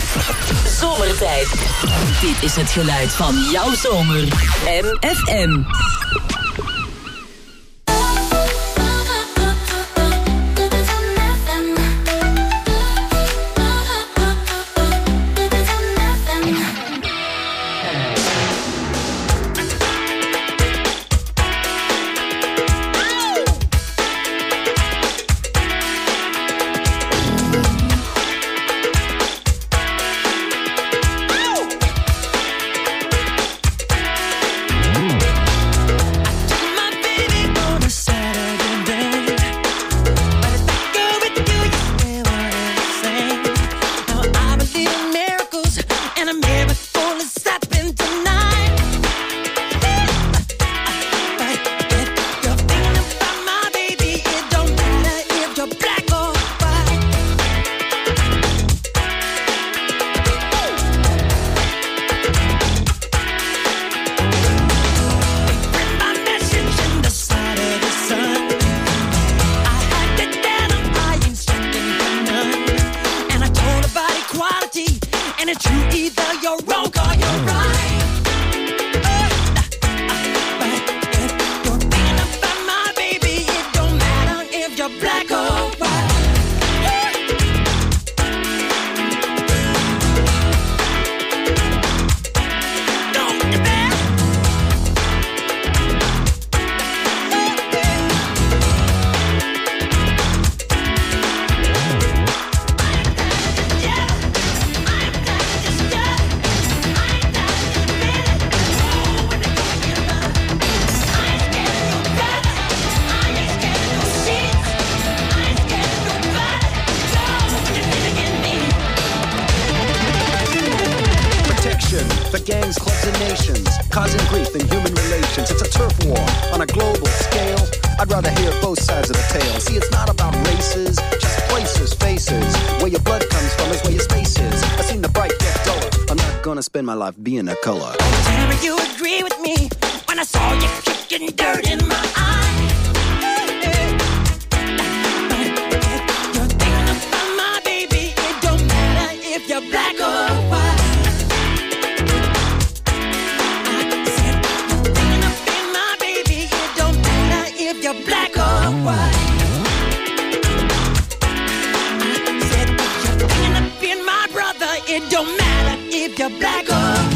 Zomertijd. Dit is het geluid van jouw zomer. MFM. Spend my life being a color. Tell you agree with me when I saw you kicking dirt in my eye. You're thinking about my baby. It don't matter if you're black or white. I said you're thinking about my baby. It don't matter if you're black or white. I said you're thinking about my brother. It don't matter if you're black or white.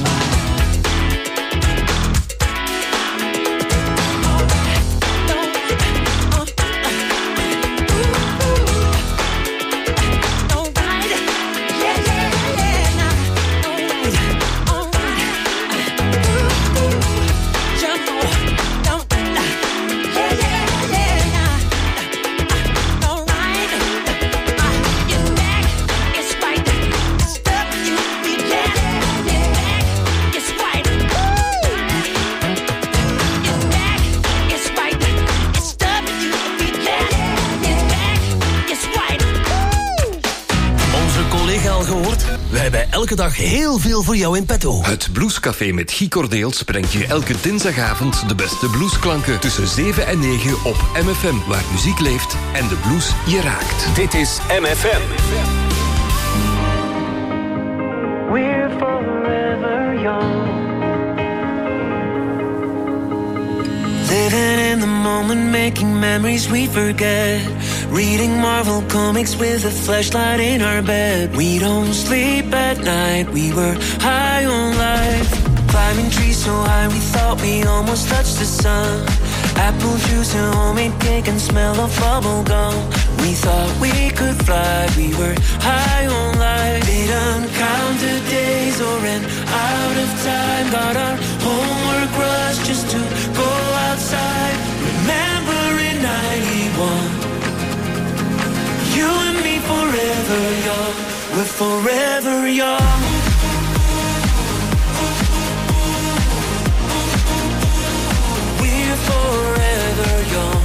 We hebben elke dag heel veel voor jou in petto. Het Bluescafé met Guy Cordeels brengt je elke dinsdagavond de beste bluesklanken tussen 7 en 9 op MFM, waar muziek leeft en de blues je raakt. Dit is MFM. We're forever young. Living in the moment, making memories we forget. Reading Marvel comics with a flashlight in our bed. We don't sleep at night, we were high on life. Climbing trees so high we thought we almost touched the sun. Apple juice and homemade cake and smell of bubble gum. We thought we could fly, we were high on life. Didn't count the days or ran out of time. Got our homework rush just to go outside. Remember in 91, you and me forever young. We're forever young. We're forever young.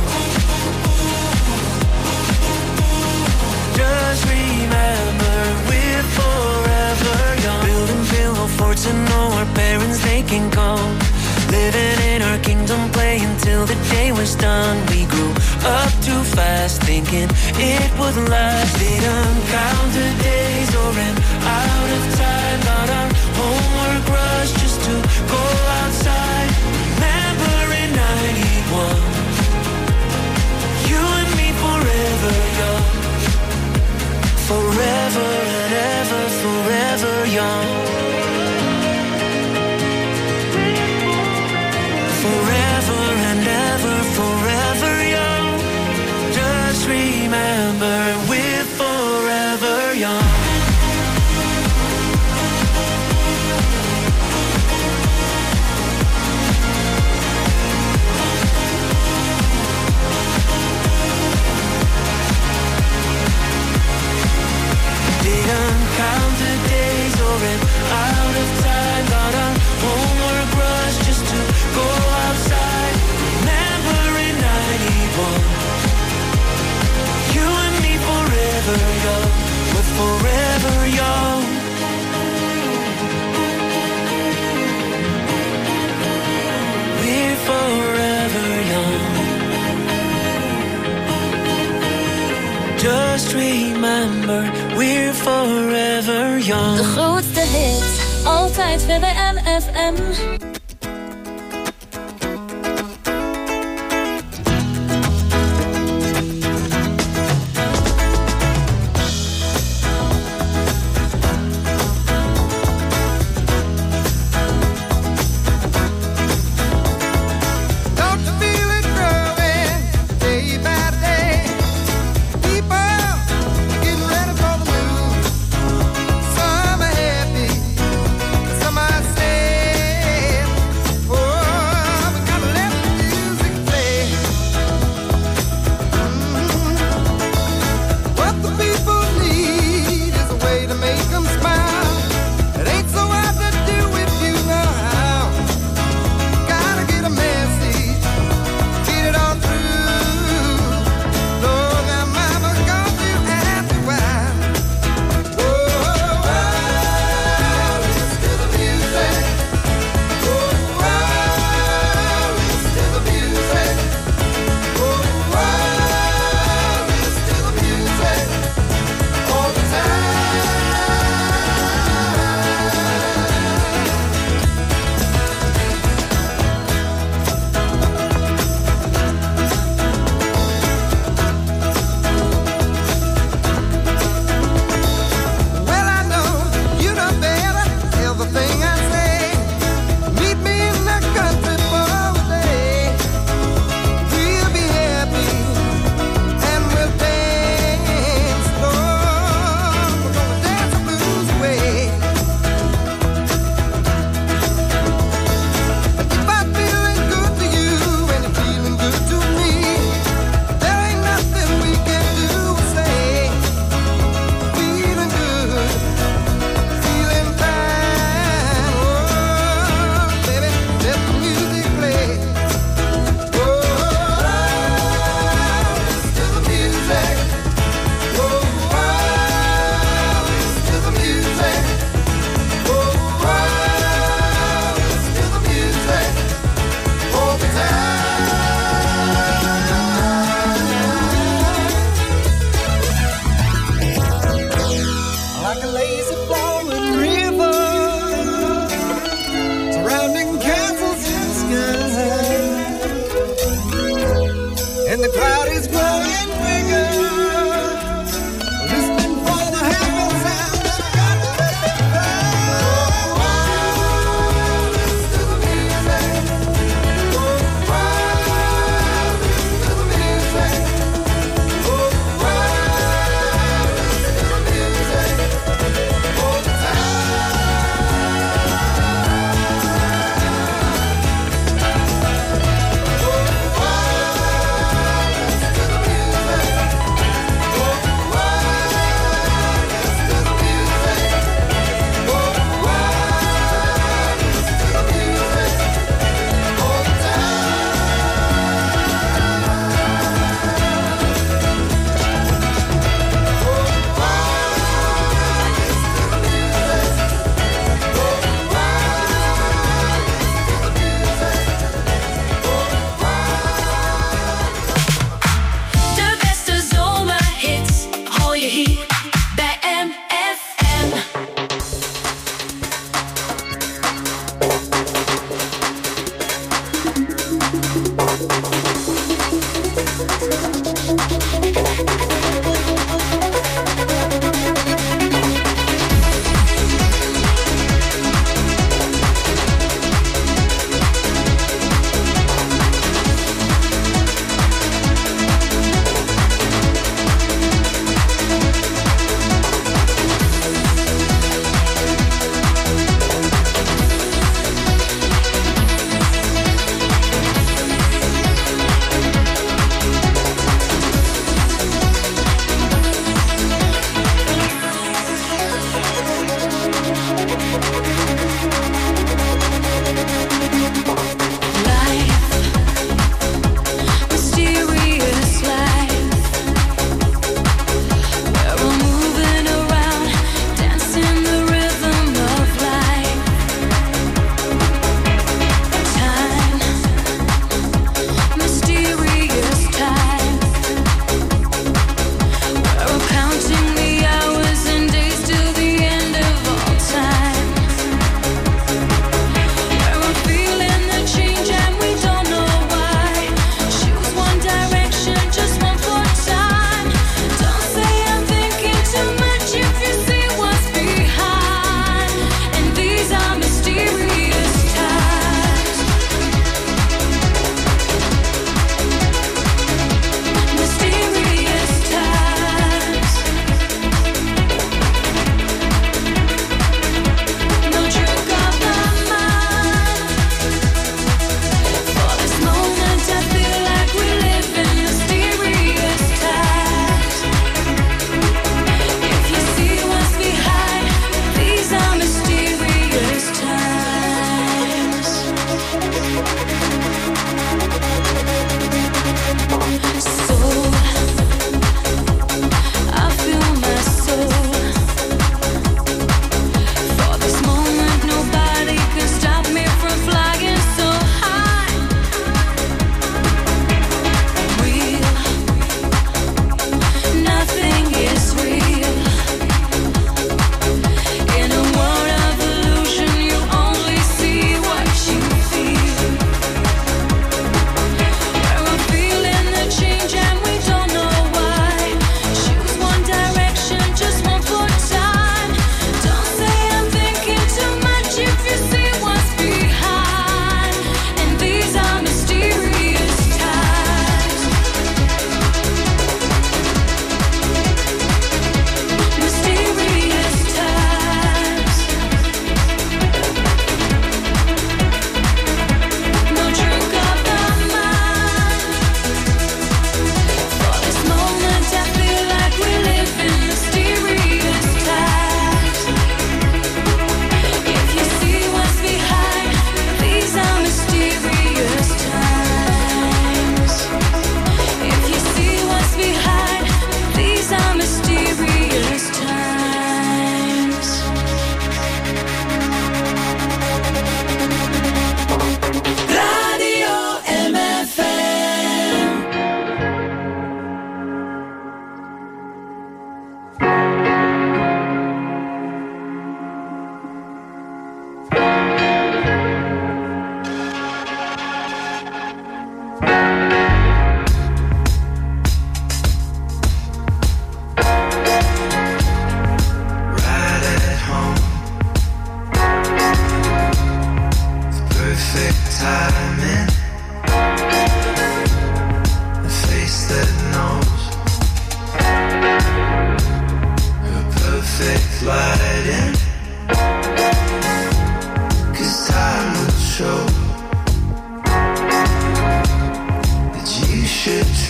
Just remember, we're forever young. Building pillow forts and know our parents, they can come. Living in our kingdom, play until the day was done. We grew up too fast, thinking it would last. Didn't count the days or or ran out of time. Got our homework rush just to go outside. Remember in 91, you and me forever young. Forever and ever, forever young. Forever and ever, forever young. Just remember we're forever young. Didn't count the days or ran out of time. Got our homework rush just to go outside. Remember in 91, you and me forever young. We're forever young. We're forever young. Just remember we're forever young. De grootste hits, altijd weer bij NFM. Some I say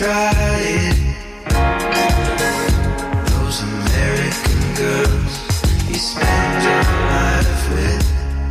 try it. Those American girls you spend your life with.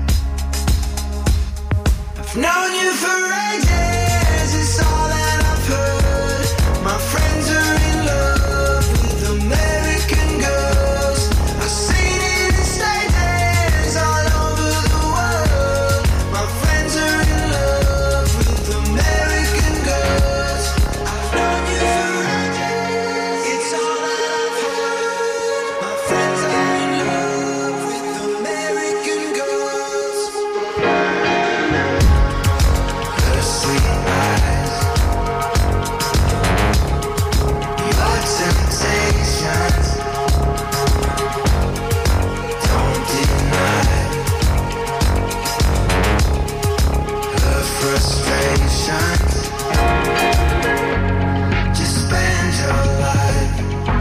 I've known you for ages, it's all that I've heard. My friends are in love with American girls. I've seen it in stages all over the world. My friends are in love with American girls. I've known you for ages, it's all that I've heard. My friends are in love with American girls. Her sweet eyes, your temptations, don't deny her frustrations. Just spend your life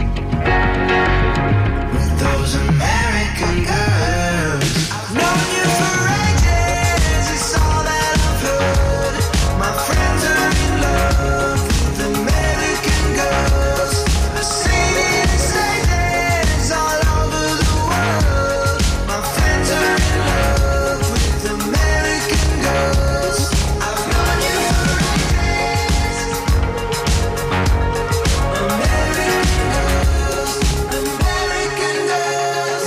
with those American girls. I've known you for ages, it's all that I've heard. My friends are in love with American girls. I've seen it in stages all over the world. My friends are in love with American girls. I've known you for ages. American girls, American girls.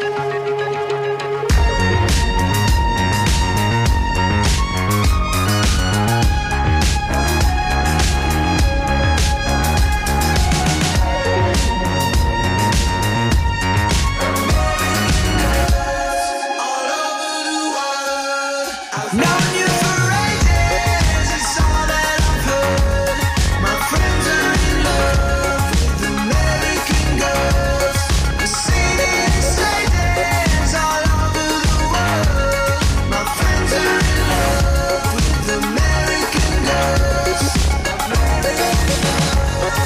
All over the world. I've known you for ages, it's all that I've heard. My friends are in love with American girls. I've seen it in stages all over the world. My friends are in love with American girls. American girls,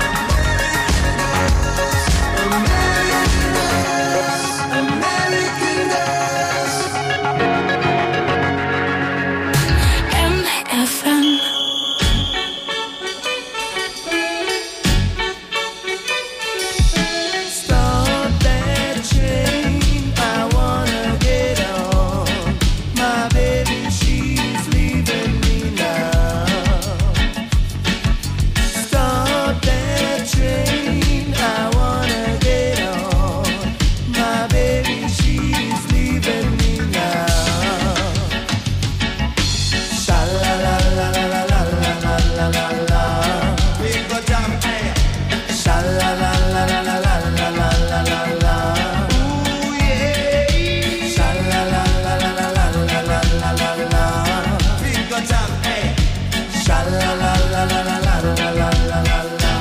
American girls. MFM. Stop that train, I wanna get on. My baby, she's leaving me now. Stop that train, I wanna get on. My baby, she's leaving me now. Sha la la la la la la la la la la. Big good jam, hey. Sha la la la la la la la la la la la. Ooh yeah. Sha la la la la la la la la la la la. Big good jam, hey. Sha la la la la la la la la la la la.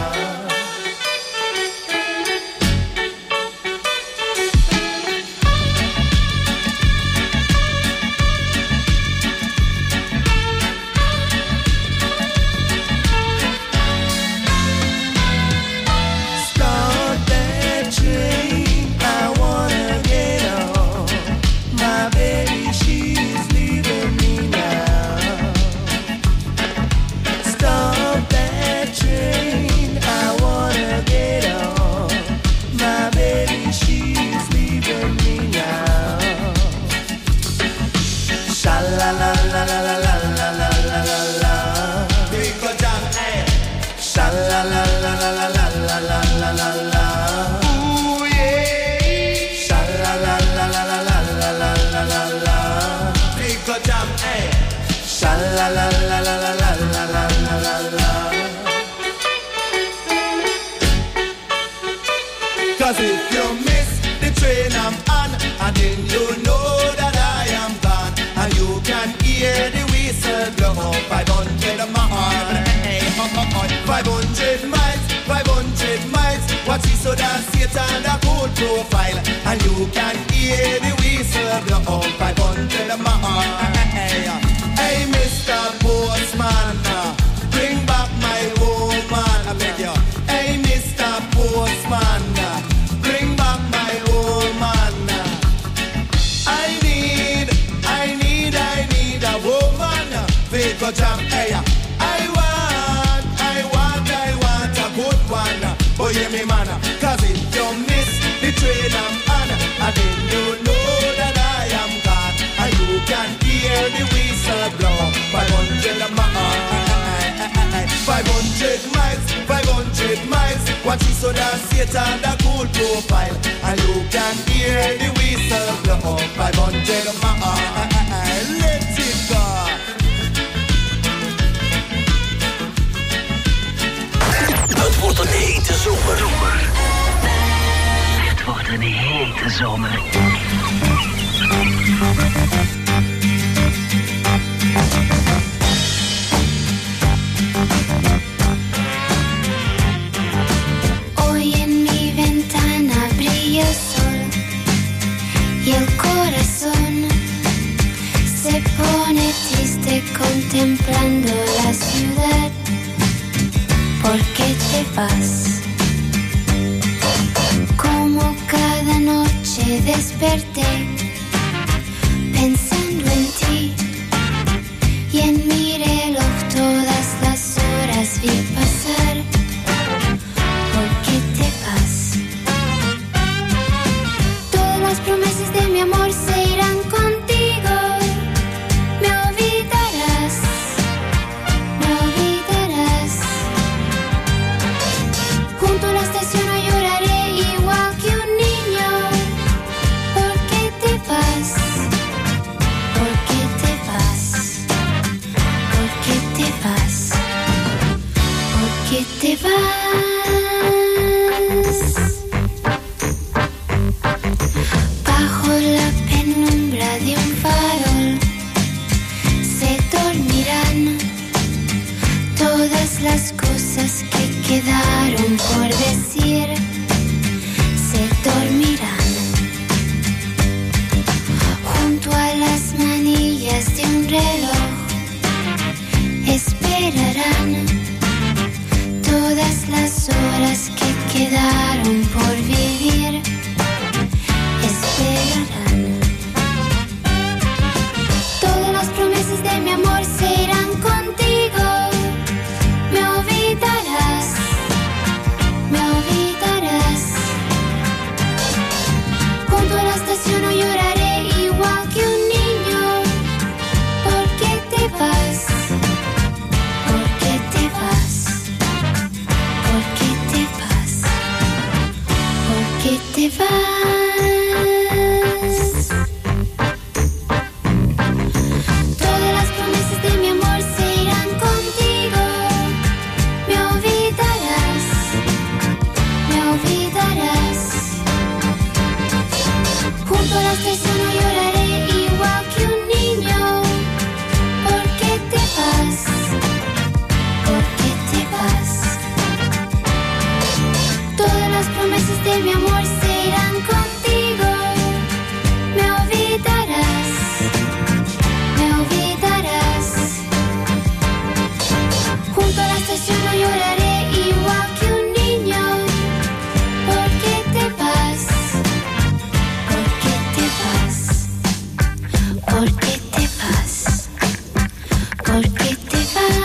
Start that train, I wanna get on. My baby, she's leaving me now. Stop that train, I wanna get on. My baby, she's leaving me now. Sha la la la la la la la la la la la. Big good jam, hey. Sha la la la la la la la la la la la. Ooh yeah. Sha la la la la la la la la la la la. Big good jam, hey. Sha la la la la la la la la la la la. 'Cause if you miss the train I'm on, and then you know that I am gone, and you can hear the whistle blow. 500 miles, 500 miles, 500 miles. Watch this so that Satan a cool profile, and you can hear the whistle blow. 500 miles. Hey, Mr. Postman, bring back my woman. I beg you. Hey, Mr. Postman, bring back my woman. I need a woman. Go jam, hey, I want train I'm on, and then you know that I am gone, and you can hear the whistle blow. 500 miles, 500 miles. Watch you so that Satan the cool profile, and you can hear the whistle blow. 500 miles, let it go. Het wordt een hete zomer. Het wordt een hete zomer. Hoy en mi ventana brilla el sol y el corazón se pone triste contemplando la ciudad. ¿Por qué te vas? Como cada noche desperté pensando en ti y en mi reloj todas las horas vi pasar. ¿Por qué te vas? Todas las promesas de mi amor se irán contigo. Me olvidarás, me olvidarás. Junto a la estación no lloraré igual que un niño. ¿Por qué te vas? ¿Por qué te vas? ¿Por qué te vas? ¿Por qué te vas? Bajo la penumbra de un farol se dormirán todas las cosas que quedaron por decir. Se dormirán junto a las manillas de un reloj. Esperarán todas las horas que quedaron por vivir. Esperarán. Todas las promesas de mi amor se irán contigo. Me olvidarás, me olvidarás. Junto a la estación no lloraré igual que un niño. ¿Por qué te vas? ¿Por qué te vas? ¿Por qué te vas? ¿Por qué te vas? Todas las promesas de mi amor se irán contigo. Me olvidarás, me olvidarás. Junto a la estación no lloraré igual que un niño. ¿Por qué te vas? ¿Por qué te vas? Todas las promesas de mi amor se irán contigo. Me olvidarás, me olvidarás. Junto a la estación no lloraré igual que un niño. ¿Por qué te vas? ¿Por qué te vas? ¿Por qué te vas? ¿Por qué te vas?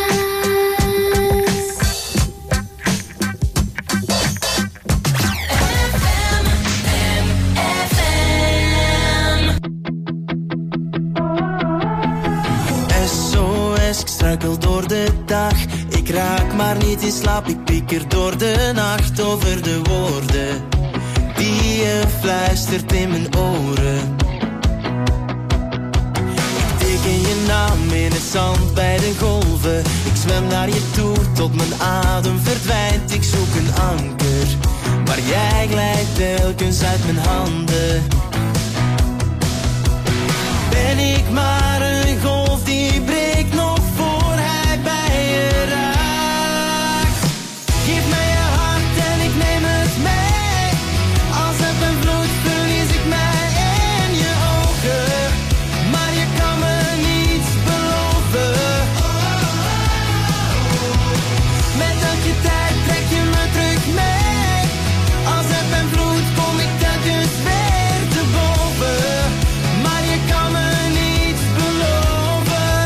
SOS, ik struikel door de dag. Ik raak maar niet in slaap, ik pieker door de nacht over de woorden die je fluistert in mijn oren. Ik teken je naam in het zand bij de golven. Ik zwem naar je toe tot mijn adem verdwijnt. Ik zoek een anker, maar jij glijdt telkens uit mijn handen. Ben ik maar een golf die breekt nog voor hij bij je raakt. Geef mij je hart en ik neem het mee. Als het en vloed verlies ik mij in je ogen. Maar je kan me niets beloven. Met elke tijd trek je me terug mee. Als het en vloed kom ik telkens weer te boven. Maar je kan me niets beloven.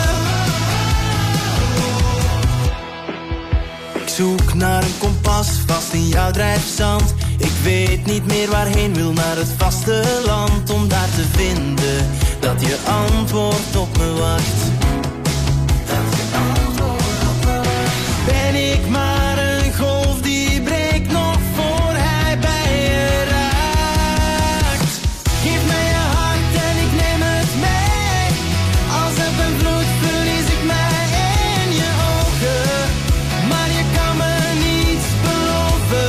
Ik zoek naar een kompas vast in jouw drijfzand. Ik weet niet meer waarheen, wil naar het vasteland om daar te vinden dat je antwoord op me wacht. Dat je antwoord op me wacht. Ben ik maar een golf die breekt nog voor hij bij je raakt. Geef mij je hart en ik neem het mee. Als op een vloed verlies ik mij in je ogen. Maar je kan me niets beloven.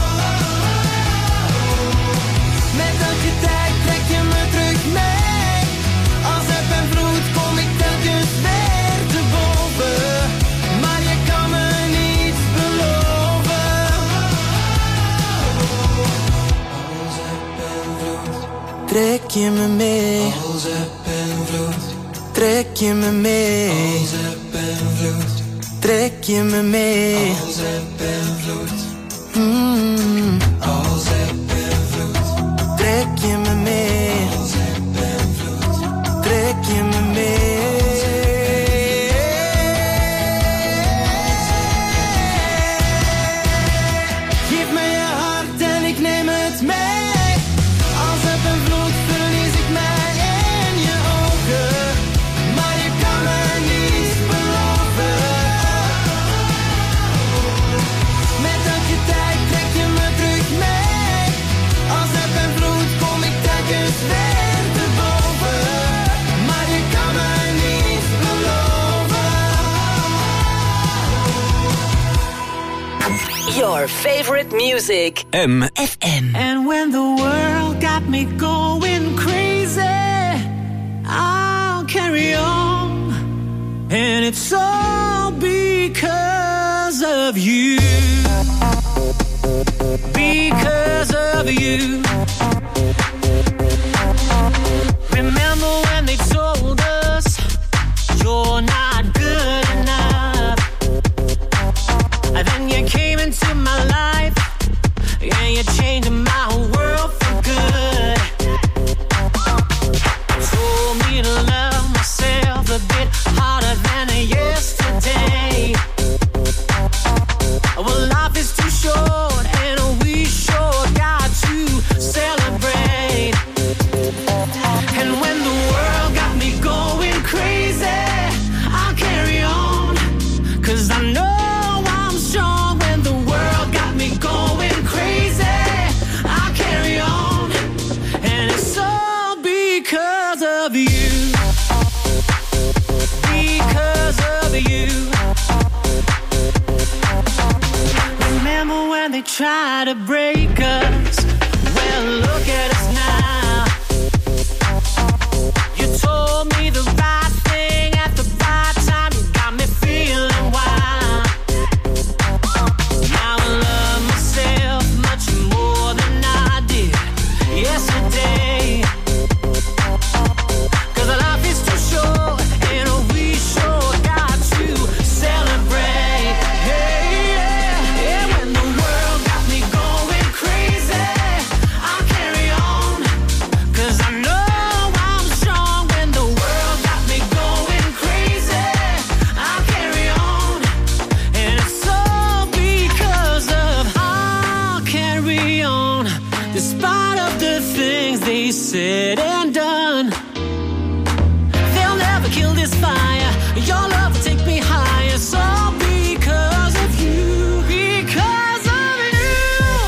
Met elke tijd trek je me terug mee. Als op een vloed kom ik telkens weer te boven. Maar je kan me niets beloven. Als op een vloed trek je me mee. Als op een vloed trek je me mee. Als op een vloed trek je me mee. Als op een vloed. Als op een vloed trek je me mee. Als op een vloed trek je me mee. Geef me je hart en ik neem het mee. Als op een vloed verlies ik mij in je ogen. Maar je kan me niets beloven. Met elke tijd trek je me terug mee. Als op een vloed kom ik telkens weer te boven. Maar je kan me niets beloven. Your favorite music. MFM. And when the world got me going crazy, I'll carry on. And it's all because of you. Because of you. Remember when they told us you're not good enough? And then you came into my life, and you changed my world for good. Told me to love myself a bit harder than yesterday. Well, life is too short, and we sure got to celebrate. And when the world got me going crazy, I'll carry on, 'cause I know I'm strong. When the world got me going crazy, I'll carry on, and it's all because of you. Because of you. Remember when they tried to break us? Well, look at us now. You told me the right thing at the right time. You got me feeling wild. Now I love myself much more than I did yesterday. 'Cause life is too short, and we sure got to celebrate. Hey, yeah, yeah. When the world got me going crazy, I'll carry on, 'cause I know I'm strong. When the world got me going crazy, I'll carry on, and it's all because of I'll carry on, despite of the things they said and done. They'll never kill this fire. Your love will take me higher. It's all because of you. Because of you.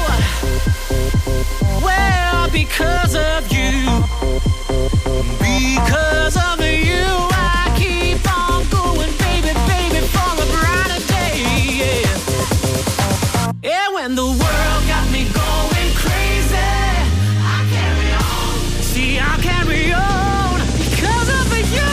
Well, because of you. Because of you, I keep on going, baby, baby, for a brighter day. Yeah. Yeah, when the world got me going crazy, I carry on. See, I carry on because of you.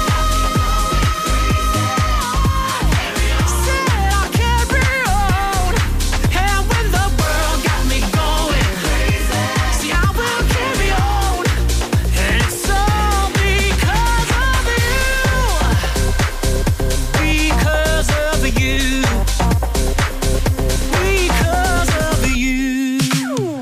Said I carry on. And when the world got me going crazy, see, I will carry on. And it's all because of you. Because of you. Because of you.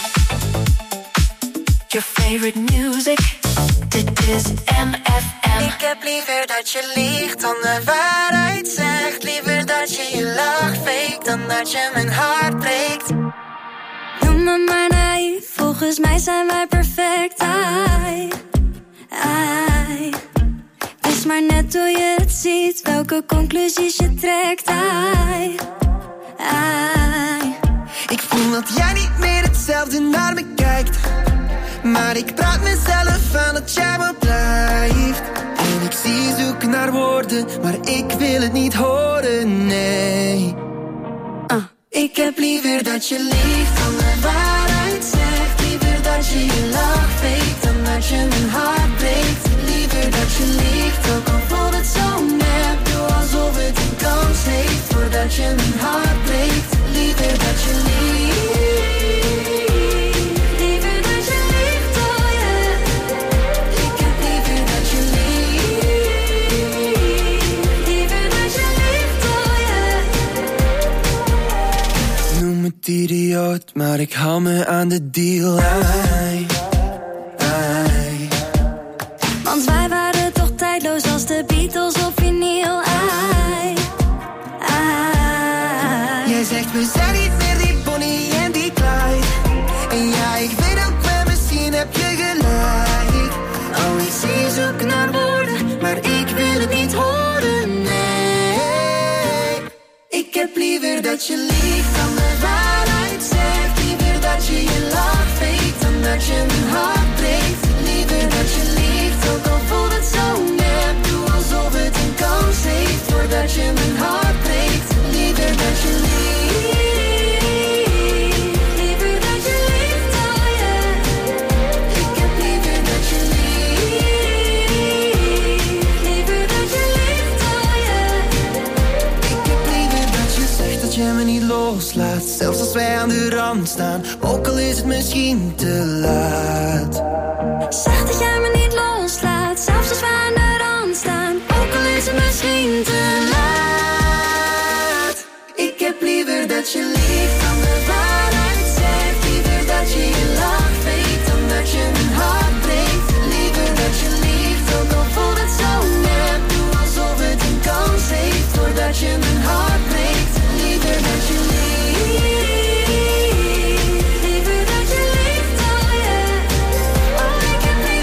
Your favorite music. Dit is MFM. Ik heb liever dat je liegt dan de waarheid zegt. Liever dat je je lach fake dan dat je mijn hart breekt. Doe noem me maar naïef, volgens mij zijn wij perfect. Ai, ai. Het is maar net hoe je het ziet, welke conclusies je trekt. Ai, ai. Ik voel dat jij niet meer hetzelfde naar me kijkt, maar ik praat mezelf aan dat jij me blijft. En ik zie je zoeken naar woorden, maar ik wil het niet horen, nee. Ik heb liever dat je liegt dan de waarheid zegt. Liever dat je je lach faakt dan dat je mijn hart breekt. Liever dat je liegt, ook al voelt het zo nep. Doe alsof het een kans heeft voordat je mijn hart breekt. Liever dat je liegt. Liever dat je liegt, oh yeah. Ik heb liever dat je liegt. Liever dat je liegt, oh yeah. Noem het idioot, maar ik hou me aan de deal. Ai, ai. Want wij waren toch tijdloos als de Beatles op vinyl. Ai, ai. Jij zegt we zijn niet meer die Bonnie en die Clyde. En ja, ik weet ook wel, misschien heb je gelijk. Oh, ik zie je zoeken naar woorden, maar ik wil het niet horen, nee. Ik heb liever dat je liegt dan de waarheid zegt. Liever dat je je lach faakt dan dat je mijn hart breekt. Liever dat je liegt, ook al voelt het zo nep. Doe alsof het een kans heeft voordat je mijn hart breekt. Liever dat je liegt. Liever dat je liegt, oh yeah. Ik heb liever dat je liegt. Liever dat je liegt, oh yeah. Ik heb liever dat je zegt dat je me niet loslaat, zelfs als wij aan de rand staan, ook al is het misschien te laat. Zeg dat jij me niet loslaat, zelfs als we aan de rand staan, ook al is het misschien te laat. Ik heb liever dat je liegt dan de waarheid zegt. Liever dat je je lach faakt dan dat je mijn hart breekt. Liever dat je liegt, ook al voelt het zo nep. Doe alsof het een kans heeft voordat je mijn hart breekt. Liever dat je liegt. Liever dat je liegt, oh yeah. Oh, ik heb liever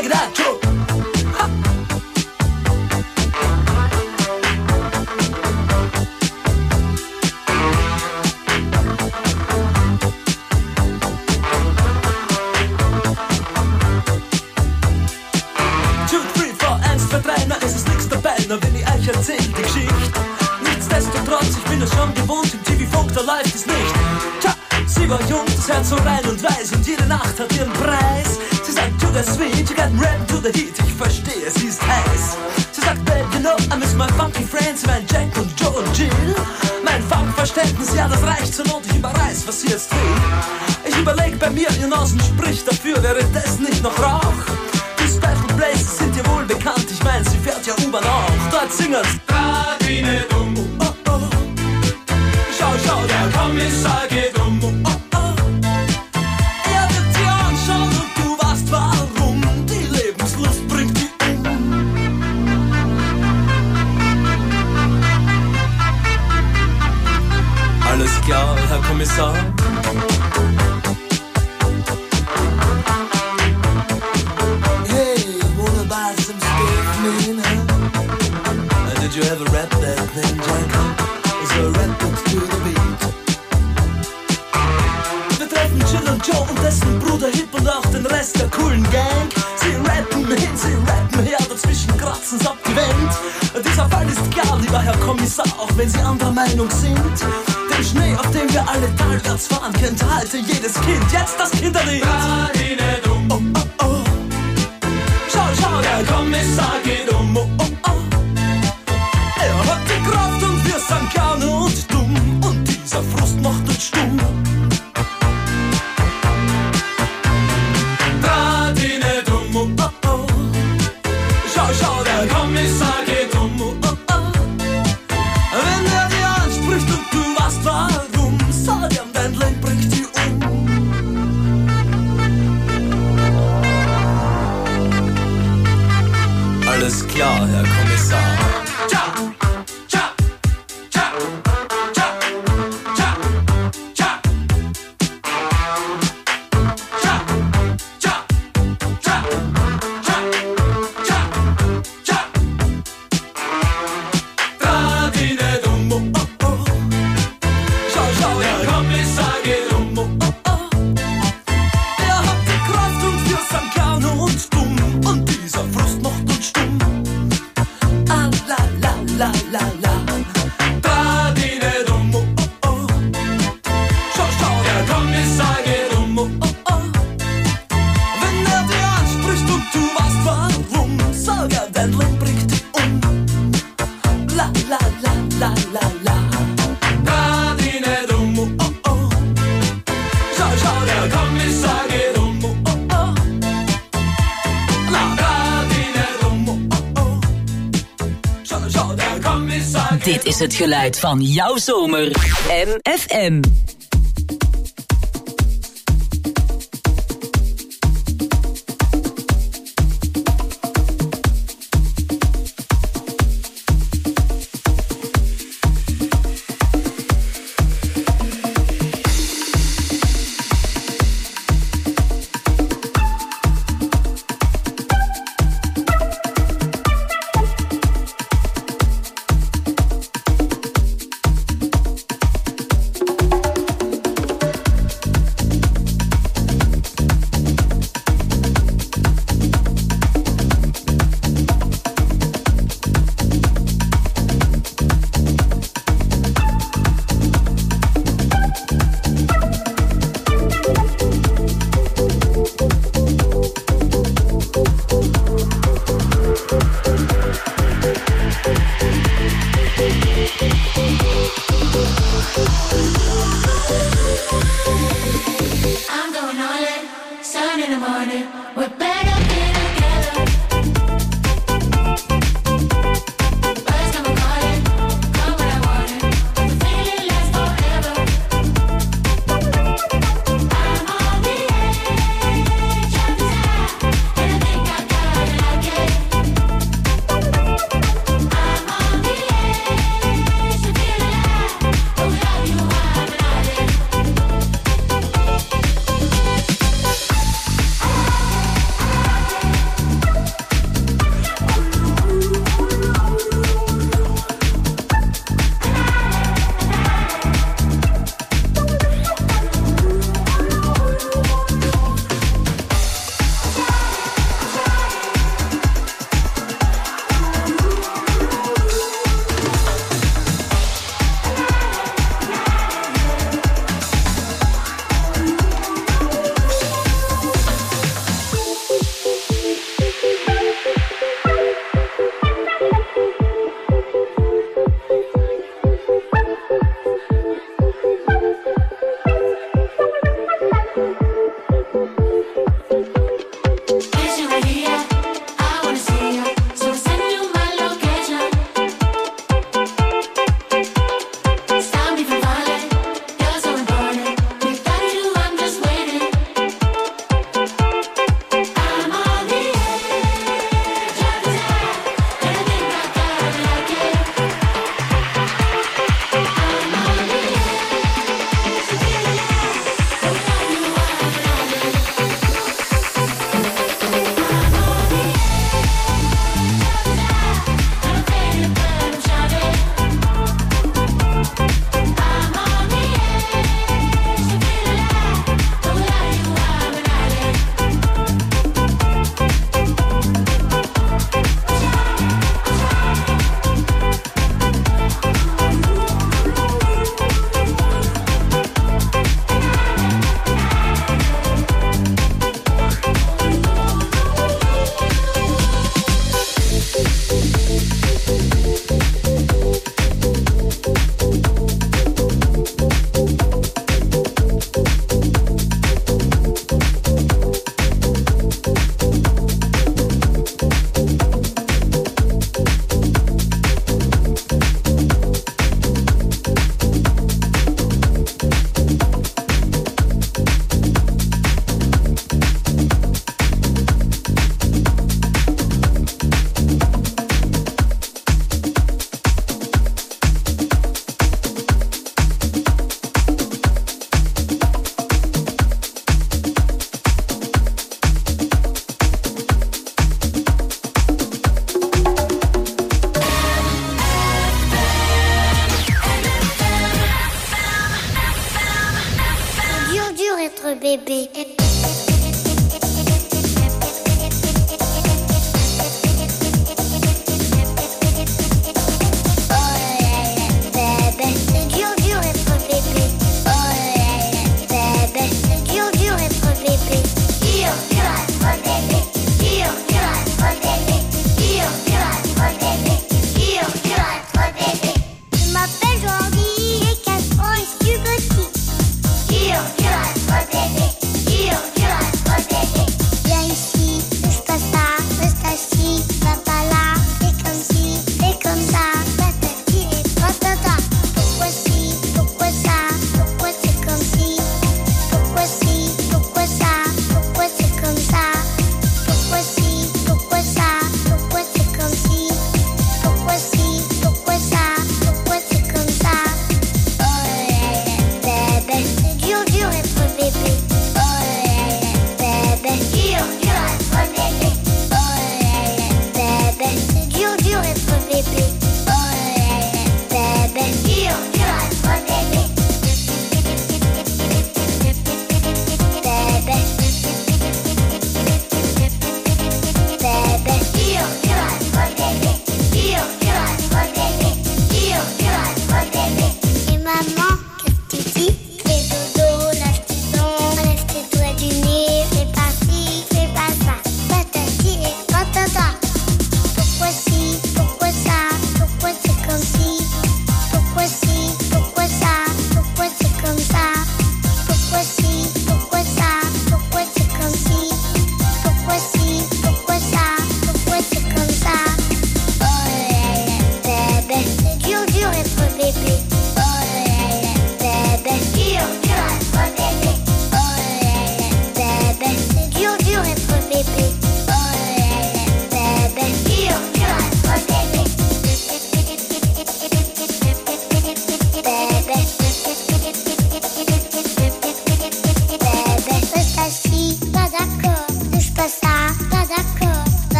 Take that, Joe. Wenn ich euch erzähl die Geschichte. Nichtsdestotrotz, ich bin es schon gewohnt, im TV-Funk, da läuft es nicht. Tja, sie war jung, das Herz so rein und weiß und jede Nacht hat ihren Preis. Sie sagt, to the sweet, you got rap to the heat, ich verstehe, sie ist heiß. Sie sagt, babe, you know, I miss my funky friends, mein Jack und Joe und Jill. Mein Funkverständnis, ja, das reicht zur Not, ich überreiß, was sie jetzt will. Ich überleg bei mir, ihr Nasen spricht dafür, wäre das nicht noch Rauch? Special Places sind dir wohl bekannt, ich mein, sie fährt ja U-Bahn auch. Dort singen's Radine dumm, oh, oh. Schau, schau, der Kommissar geht um, oh, oh. Er wird dir anschauen und du weißt warum. Die Lebenslust bringt die Alles klar, Herr Kommissar. Did you ever rap that thing, Jack? So rap it to the beat. Wir treffen Jill und Joe und dessen Bruder Hip und auch den Rest der coolen Gang. Sie rappen hin, sie rappen her, dazwischen kratzen's ab die Wand. Dieser Fall ist klar, lieber Herr Kommissar, auch wenn Sie anderer Meinung sind. Den Schnee, auf dem wir alle talwärts fahren, kennt heute jedes Kind. Jetzt das Kinderlied. Radine dumm, oh, oh, oh. Schau, schau, der Kommissar geht um, oh, oh, oh. Er hat die Kraft und wir sind gerne und dumm. Und dieser Frust macht uns stumm. Radine dumm, oh, oh, oh. Schau, schau, der Kommissar geht um, oh, oh, oh. Wenn er dir anspricht und du weißt warum, sag ihm, dein Leben bringt dich um. Alles klar, Herr Kommissar. Dit is het geluid van jouw zomer. MFM. bébé.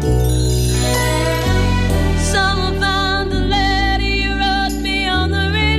Someone found the letter you wrote me on the radio.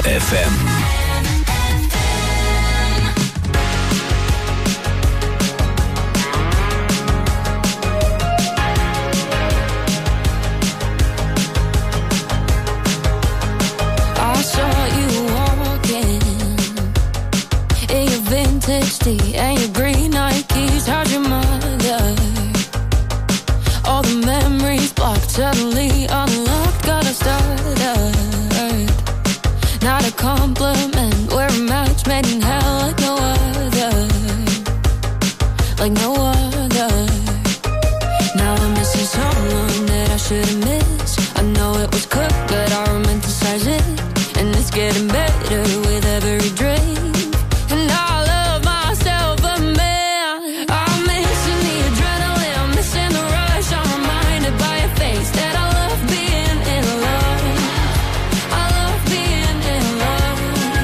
FM. And your green Nikes, how'd your mother? All the memories blocked, suddenly unlocked, got us started. Not a compliment, we're a match made in hell like no other. Like no other. Now I'm missing someone that I shouldn't miss. I know it was cooked, but I romanticize it. And it's getting better with every drink. And I love myself a man. I'm missing the adrenaline, missing the rush. I'm reminded by your face that I love being in love. I love being in love.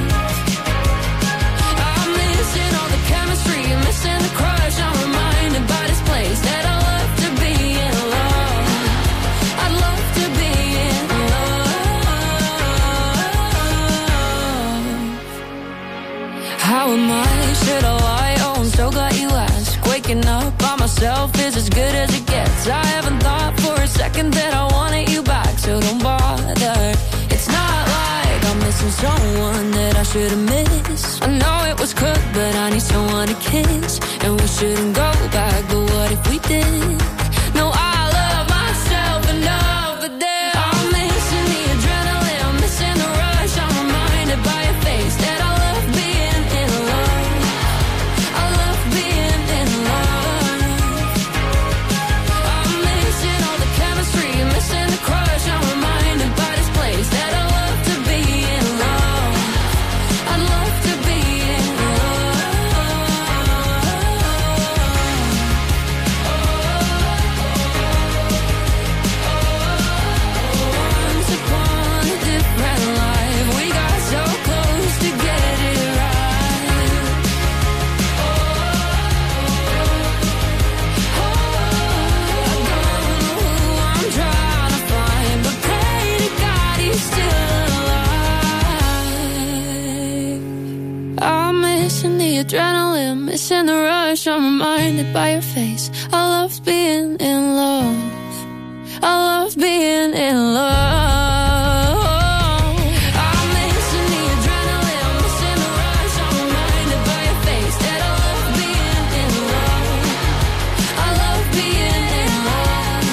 I'm missing all the chemistry, missing the crush. I'm reminded by this place that I love to be in love. I love to be in love. How am I? Should I lie? Oh, I'm so glad you asked. Waking up by myself is as good as it gets. I haven't thought for a second that I wanted you back, so don't bother. It's not like I'm missing someone that I should've missed. I know it was cooked, but I need someone to kiss. And we shouldn't go back, but what if we did? No, I love myself enough, but then I'm missing the adrenaline, missing the rush. I'm reminded by your face that I love being in love. I love being in love. I'm missing all the chemistry, missing the crush. I'm reminded by this place that I love to be in love. I love to be in Once upon a different life, we got so close to get it right. I don't know who I'm trying to find, but pray to God he's still alive. I'm missing the adrenaline, missing the rush. I'm reminded by your face. I love being in love. I love being in love. I'm missing the adrenaline, missing the rush. I'm reminded by your face that I love being in love. I love being in love.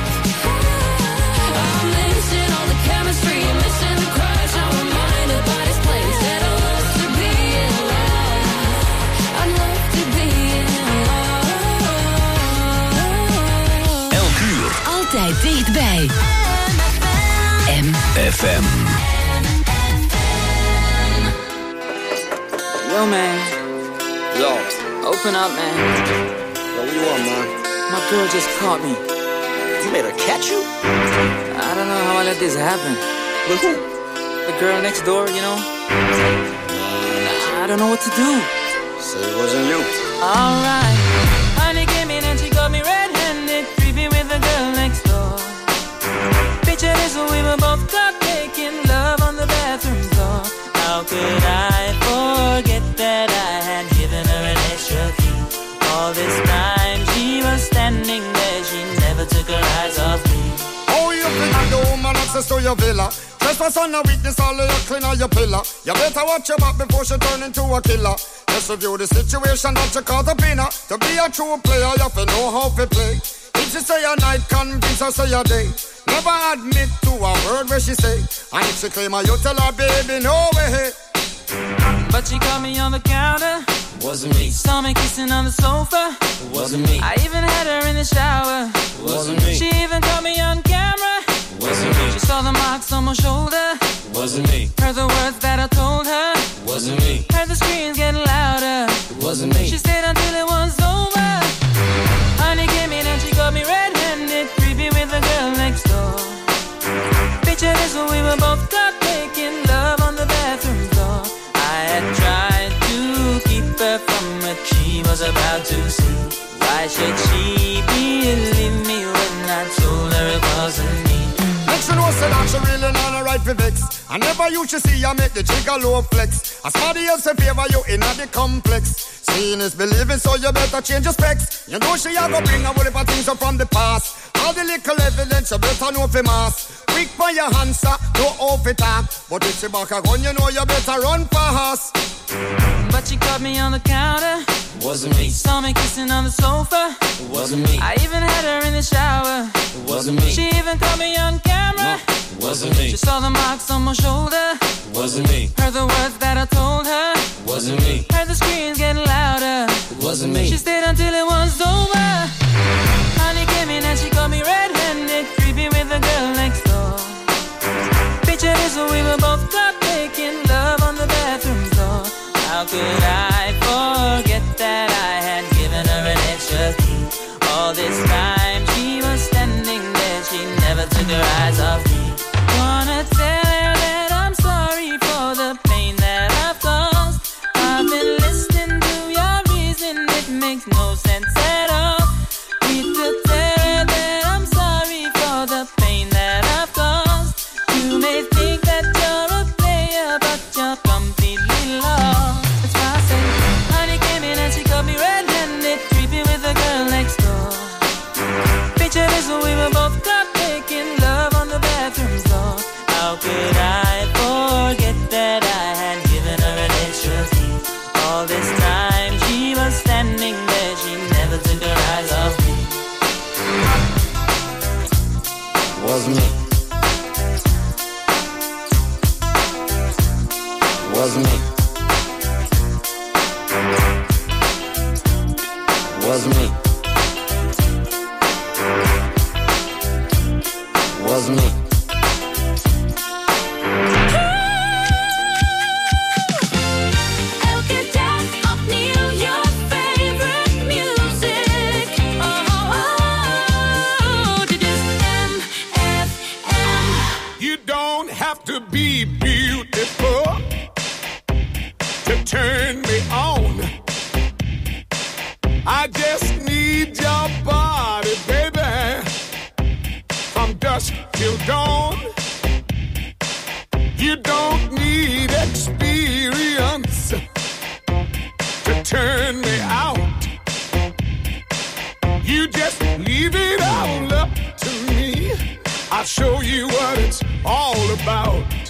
I'm missing all the chemistry, missing the crush. I'm reminded by this place that I love to be in love. I love to be in love. Elk uur. Altijd dichtbij. FM. Yo, man. Yo. Open up, man. Yo, what you want, man? My girl just caught me. You made her catch you? I don't know how I let this happen. With who? The girl next door, you know? I don't know what to do. So it wasn't you. Alright. Honey came in and she got me red-handed, creepy with the girl next door. Picture this when we were both caught making love on the bathroom floor. How could I forget that I had given her an extra key? All this time she was standing there, she never took her eyes off me. Oh, you think the woman access to your villa? Trespass on a weakness, all of your clean on your pillar. You better watch your back before she turn into a killer. Just review the situation that you call the winner. To be a true player, you have to know how to play. If she say a night, convince her say a day. Never admit to a word where she say. And if she claim her, you tell her, baby, no way. But she caught me on the counter. Wasn't me. Saw me kissing on the sofa. Wasn't me. I even had her in the shower. Wasn't me. She even caught me on camera. Wasn't me. She saw the marks on my shoulder. Wasn't me. Heard the words that I told her. Wasn't me. Heard the screams getting louder. Wasn't me. She stayed until it was over. Honey came in and she got me red-handed, creepy with the girl next door. Picture this when we were both caught making love on the bathroom floor. I had tried to keep her from what she was about to see. Why should she believe me when I told her it wasn't me? Make she know say that she really not a right for vex. I never used to see you make the jigger low flex. As somebody else in favor you in the complex. Seeing is believing, so you better change your specs. You know she a go bring a whole heap of things up from the past. All the little evidence you better know for mass. Quick for your answer, no off it up. But if she back a gun, you know you better run fast. But she caught me on the counter. Wasn't me. Saw me kissing on the sofa. It wasn't me. I even had her in the shower. It wasn't me. She even caught me on camera. No, it wasn't me. She saw the marks on my shoulder. It wasn't me. Heard the words that I told her. It wasn't me. Heard the screams getting louder. It wasn't me. She stayed until it was over. Honey came in and she caught me red-handed, creepy with the girl next door. Picture this, we were both caught making love on the bathroom floor. How could I forget that I had given her an extra key? All this time she was standing there, she never took her eyes off me. Wanna tell her that I'm sorry for the pain that I've caused. I've been listening to your reason, it makes no sense at all. Need to tell her that I'm sorry for the pain that I've caused. You may think that you're a player, but you're completely lost. That's why I say, honey came in and she caught me red-handed, creepy with the girl next door. Picture this, we were both caught making love on the bathroom floor. How could I forget that I had given her an extra key? All this time she was standing there, she never took her eyes off me. Wasn't me. Wasn't me. Wasn't me. Wasn't me. Elke dag opnieuw your favorite music. Oh, dit is MFM. You don't have to be beautiful to turn me on. I just need your body, baby, from dusk till dawn. You don't need experience to turn me out. You just leave it all up to me. I'll show you what it's all about.